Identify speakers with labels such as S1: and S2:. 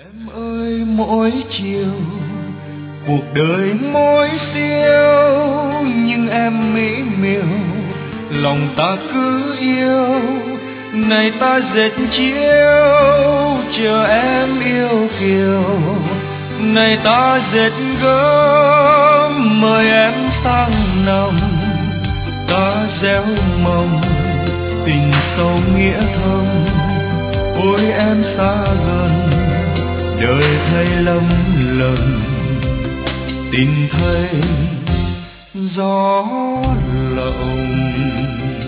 S1: Em ơi mỗi chiều cuộc đời mỗi siêu, nhưng em mỹ miều lòng ta cứ yêu. Này ta dệt chiếu chờ em yêu kiều, này ta dệt gấm mời em sang nằm. Ta gieo mầm tình sâu nghĩa thâm, ôi em xa gần đời thay lầm lầm. Tình thay gió lộng.